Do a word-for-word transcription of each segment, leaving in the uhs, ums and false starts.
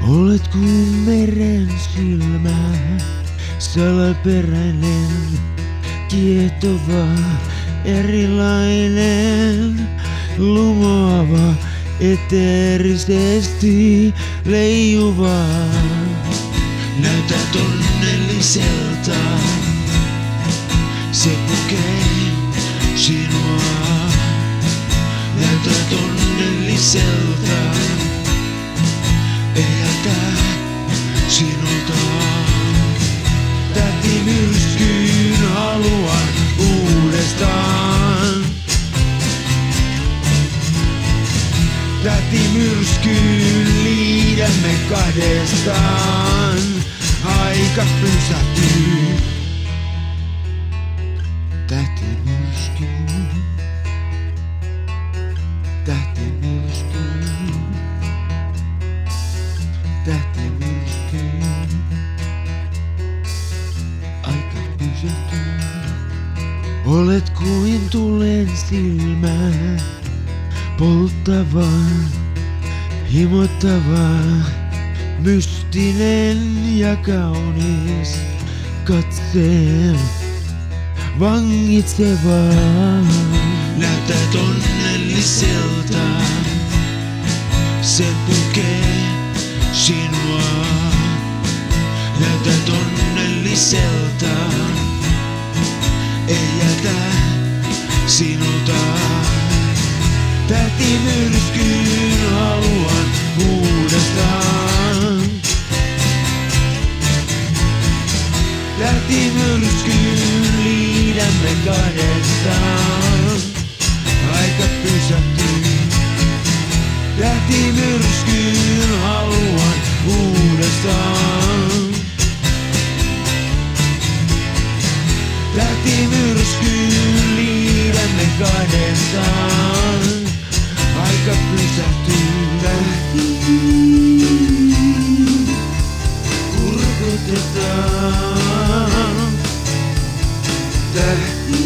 Olet kuin meren silmä, salaperäinen, kiehtova, erilainen, lumoava, eteerisesti leijuva. Näytät onnelliselta, se pukee sinua. Näytät onnelliselta, ei jätä sinulta. Täti myrskyyn haluan uudestaan. Täti myrskyyn liidämme kahdestaan. Aika pysähtyy. Täti myrskyyn. Täti myrskyyn. Täti myrskyyn. Aika pysähtyy. Olet kuin tulen silmä, polttava, himottava, mystinen ja kaunis, katseen vangitseva. Näytät onnelliselta, se pukee sinua. Näytät onnelliselta, ei jätä sinulta. Täti myrskyyn haluan uudestaan. Täti myrskyyn liidämme kahdestaan. Aika pysähtyy. Täti myrskyyn haluan uudestaan. Täti myrskyyn liidämme kahdestaan. Aika pysähtyy. Täti kurkotetaan. Täti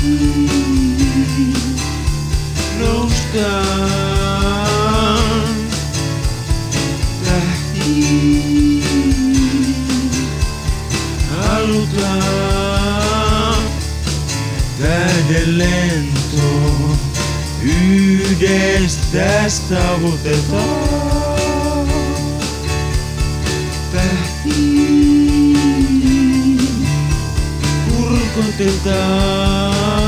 noustaan. Täti halutaan. Tähden lento yhdessä saavutetaan. Tähti kurkotetaan.